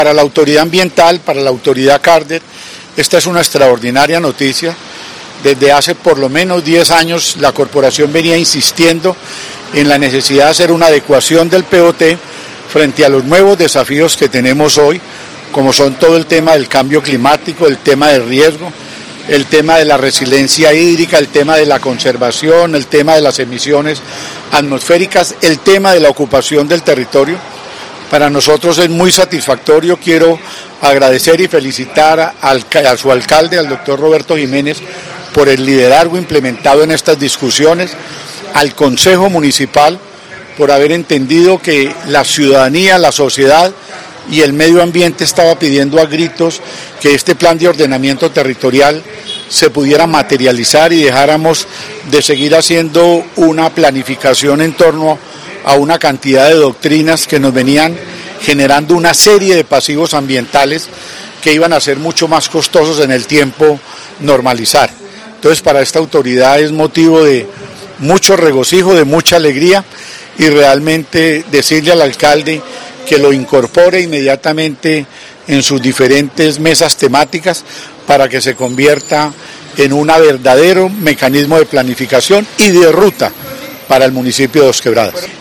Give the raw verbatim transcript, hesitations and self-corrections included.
Para la autoridad ambiental, para la autoridad Carder, esta es una extraordinaria noticia. Desde hace por lo menos diez años la corporación venía insistiendo en la necesidad de hacer una adecuación del P O T frente a los nuevos desafíos que tenemos hoy, como son todo el tema del cambio climático, el tema del riesgo, el tema de la resiliencia hídrica, el tema de la conservación, el tema de las emisiones atmosféricas, el tema de la ocupación del territorio. Para nosotros es muy satisfactorio. Quiero agradecer y felicitar al, a su alcalde, al doctor Roberto Jiménez, por el liderazgo implementado en estas discusiones, al Consejo Municipal por haber entendido que la ciudadanía, la sociedad y el medio ambiente estaba pidiendo a gritos que este plan de ordenamiento territorial se pudiera materializar y dejáramos de seguir haciendo una planificación en torno a una cantidad de doctrinas que nos venían generando una serie de pasivos ambientales que iban a ser mucho más costosos en el tiempo normalizar. Entonces, para esta autoridad es motivo de mucho regocijo, de mucha alegría, y realmente decirle al alcalde que lo incorpore inmediatamente en sus diferentes mesas temáticas para que se convierta en un verdadero mecanismo de planificación y de ruta para el municipio de Dos Quebradas.